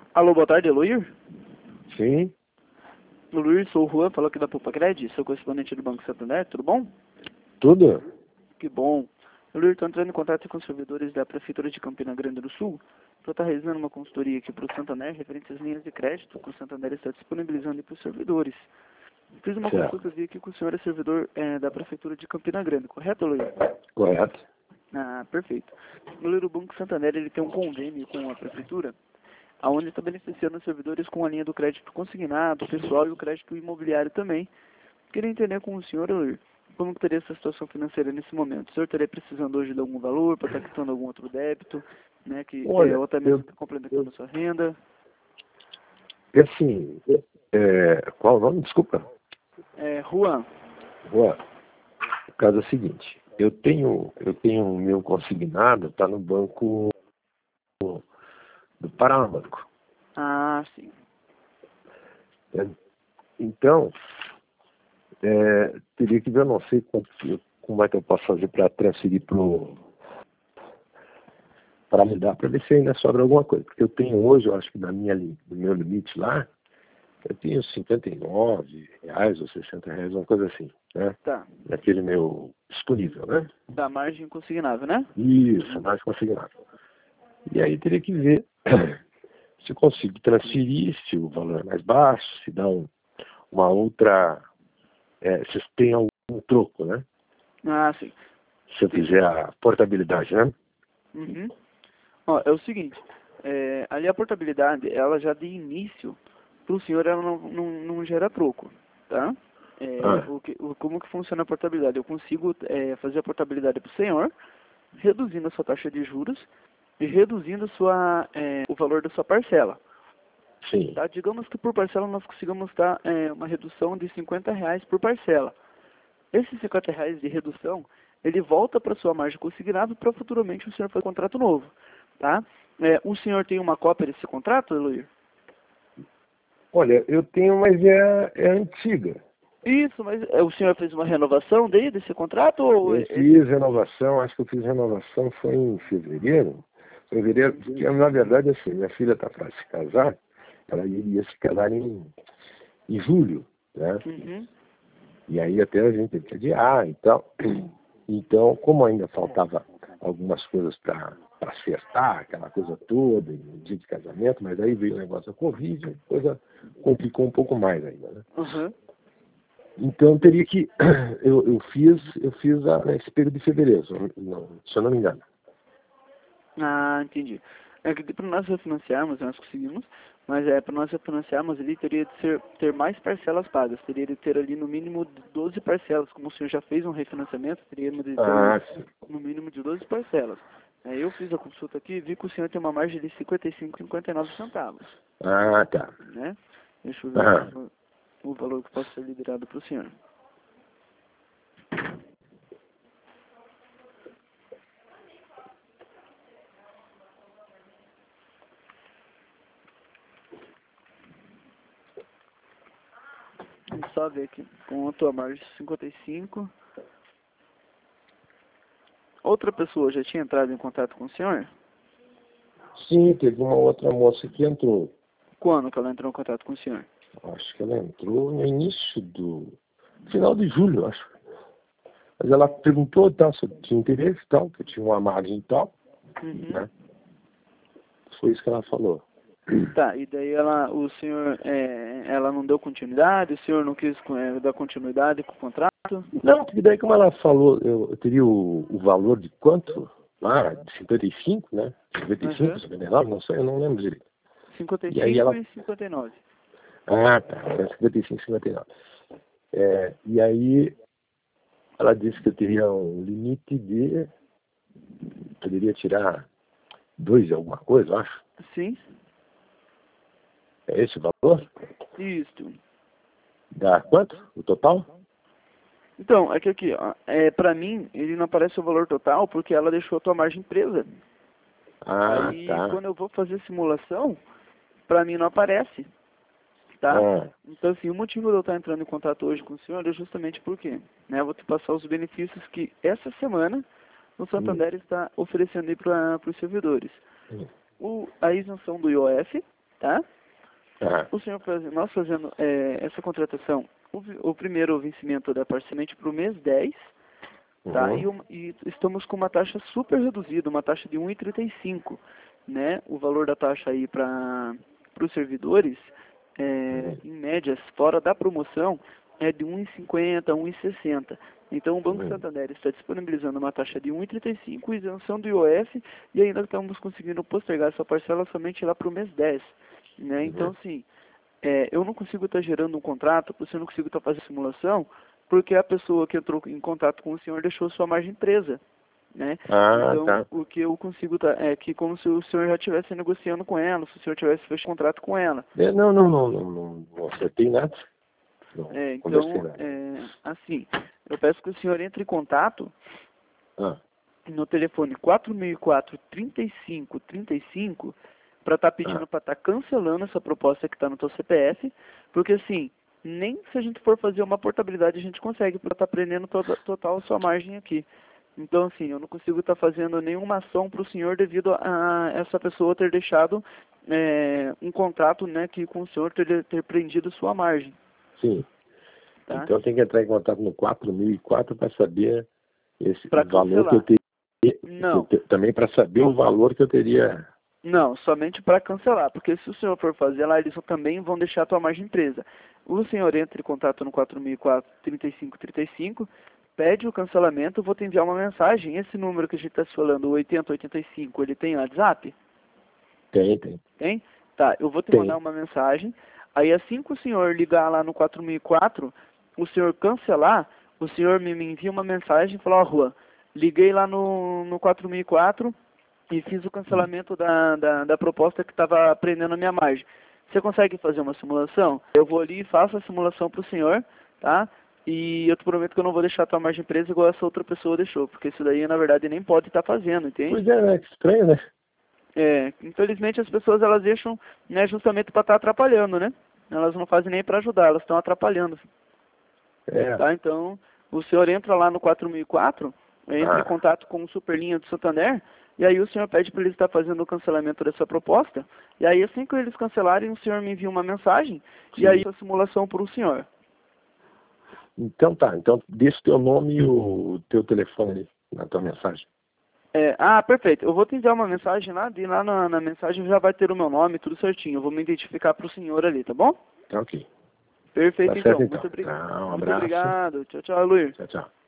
Alô, boa tarde, Eloir? Sim, Eloir, sou o Juan, falou aqui da Pupacred, sou correspondente do Banco Santander, tudo bom? tudo? Que bom. Eloir, estou entrando em contato com os servidores da Prefeitura de Campina Grande do Sul para estar realizando uma consultoria aqui para o Santander, referente às linhas de crédito que o Santander está disponibilizando para os servidores. Fiz uma Certo. consulta, vi aqui que o senhor é servidor da Prefeitura de Campina Grande, correto, Eloir? Correto. Ah, perfeito. Eloir, o Banco Santander ele tem um convênio com a Prefeitura, aonde está beneficiando os servidores com a linha do crédito consignado, pessoal e o crédito imobiliário também. Queria entender com o senhor, Eloir, como que teria essa situação financeira nesse momento. O senhor estaria precisando hoje de algum valor para estar quitando algum outro débito, né, Olha, ou até mesmo complementando a sua renda? assim, qual o nome? Desculpa. Juan. Boa. O caso é o seguinte, eu tenho o meu consignado, está no banco do Paraná Banco. Ah, sim. Então, teria que ver, eu não sei como é que eu posso fazer para transferir para me dar, para ver se ainda sobra alguma coisa. Porque eu tenho hoje, eu acho que do meu limite lá, eu tenho R$ 59 ou R$ 60, uma coisa assim, né? Tá. Naquele meu disponível, né? Da margem consignável, né? Isso, mais consignado. E aí teria que ver se eu consigo transferir, se o valor é mais baixo, se dá uma outra, se tem algum troco, né? Ah, sim. Se eu fizer a portabilidade, né? Uhum. Ó, é o seguinte, ali a portabilidade, ela já de início, para o senhor, ela não gera troco, tá? Ah, Como que funciona a portabilidade? Eu consigo fazer a portabilidade para o senhor, reduzindo a sua taxa de juros e reduzindo o valor da sua parcela. sim. Tá? Digamos que por parcela nós conseguimos dar uma redução de R$ 50 por parcela. Esses R$ 50 de redução, ele volta para sua margem consignada para futuramente o senhor fazer um contrato novo. Tá? O senhor tem uma cópia desse contrato, Eloir? Olha, eu tenho, mas é antiga. Isso, mas o senhor fez uma renovação desse contrato? Ou Eu fiz renovação, acho que eu fiz renovação foi em fevereiro. Fevereiro, porque na verdade assim, minha filha está para se casar, ela iria se casar em julho, né? Uhum. E aí até a gente teve que adiar e tal. Então, como ainda faltava algumas coisas para acertar, aquela coisa toda, no dia de casamento, mas aí veio o negócio da Covid, a coisa complicou um pouco mais ainda, né? Uhum. Então teria que. Eu fiz nesse período de fevereiro, se eu não me engano. Ah, entendi. É que para nós refinanciarmos, nós conseguimos, mas para nós refinanciarmos ali teria de ter mais parcelas pagas, teria de ter ali no mínimo 12 parcelas, como o senhor já fez um refinanciamento, teríamos de ter Sim. no mínimo de 12 parcelas. Eu fiz a consulta aqui e vi que o senhor tem uma margem de 55,59 centavos, Tá. né? Deixa eu ver Ah, o valor que pode ser liberado para o senhor. Vamos só ver aqui, com a tua margem de 55. Outra pessoa já tinha entrado em contato com o senhor? sim, teve uma outra moça que entrou. Quando que ela entrou em contato com o senhor? Acho que ela entrou no início do final de julho, acho. Mas ela perguntou e tal, se eu tinha interesse e tal, que eu tinha uma margem e tal, Uhum. né? Foi isso que ela falou. Tá, e daí o senhor, ela não deu continuidade, o senhor não quis dar continuidade com o contrato? Não, porque daí como ela falou, eu teria o valor de quanto? De 55, né? 55, Uhum. 59, não sei, eu não lembro direito. E aí 55 ela. e 59. Tá, era 55, 59. E aí ela disse que eu teria um limite de. Poderia tirar 2 e alguma coisa, eu acho. Sim, É esse o valor? isso. Dá quanto? O total? Então, é que aqui, ó, pra mim, ele não aparece o valor total porque ela deixou a tua margem presa. Aí, Tá. quando eu vou fazer simulação, pra mim não aparece, tá? Ah, Então, assim, o motivo de eu estar entrando em contato hoje com o senhor é justamente porque, né, eu vou te passar os benefícios que essa semana o hum, Santander está oferecendo aí para os servidores. hum, A isenção do IOF, tá? Ah, O senhor nós fazendo essa contratação, o primeiro vencimento da parcialmente para o mês 10, tá? E estamos com uma taxa super reduzida, uma taxa de 1,35, né? O valor da taxa aí para os servidores, em médias, fora da promoção, é de 1,50, 1,60. Então o Banco Santander está disponibilizando uma taxa de 1,35, isenção do IOF, e ainda estamos conseguindo postergar essa parcela somente lá para o mês 10. Né? Então, assim, eu não consigo estar gerando um contrato, você não consigo estar fazendo simulação, porque a pessoa que entrou em contato com o senhor deixou sua margem presa. Né? Então, tá. o que eu consigo é que como se o senhor já estivesse negociando com ela, se o senhor tivesse fechado contrato com ela. Não acertei nada. Não conversei Então, nada. assim, eu peço que o senhor entre em contato no telefone 4004-3535 para estar pedindo para estar cancelando essa proposta que está no teu CPF, porque assim, nem se a gente for fazer uma portabilidade a gente consegue, para estar prendendo total a sua margem aqui. Então, assim, eu não consigo estar fazendo nenhuma ação para o senhor devido a essa pessoa ter deixado um contrato, né, que com o senhor ter prendido sua margem. Sim. Tá? Então tem que entrar em contato no 4004 para saber esse valor que eu cancelar. teria. Não. Também para saber o valor que eu teria. Não, somente para cancelar, porque se o senhor for fazer lá, eles também vão deixar a tua margem presa. O senhor entra em contato no 4004-3535, pede o cancelamento, eu vou te enviar uma mensagem. Esse número que a gente está se falando, o 8085, ele tem WhatsApp? Tem. Tem? Tá, eu vou te mandar uma mensagem. Aí assim que o senhor ligar lá no 4004, o senhor cancelar, o senhor me envia uma mensagem e fala, ó, Juan, liguei lá no 4004 e fiz o cancelamento da proposta que estava prendendo a minha margem. Você consegue fazer uma simulação? Eu vou ali e faço a simulação para o senhor, tá? E eu te prometo que eu não vou deixar a tua margem presa igual essa outra pessoa deixou, porque isso daí, na verdade, nem pode estar fazendo, entende? Pois é, né? Que estranho, né? Infelizmente as pessoas, elas deixam, né, justamente para estar atrapalhando, né? Elas não fazem nem para ajudar, elas estão atrapalhando. Tá? Então, o senhor entra lá no 4004, entra em contato com o Superlinha do Santander, e aí o senhor pede para eles estar fazendo o cancelamento dessa proposta, e aí assim que eles cancelarem, o senhor me envia uma mensagem, e aí a simulação para o senhor. Então tá, então deixa o teu nome e o teu telefone ali na tua mensagem. Perfeito. Eu vou te enviar uma mensagem lá, e lá na mensagem já vai ter o meu nome, tudo certinho. Eu vou me identificar para o senhor ali, tá bom? Tá ok. Perfeito, Tá certo, então. então. Muito Um abraço. Muito obrigado. Tchau, tchau, Luiz. Tchau.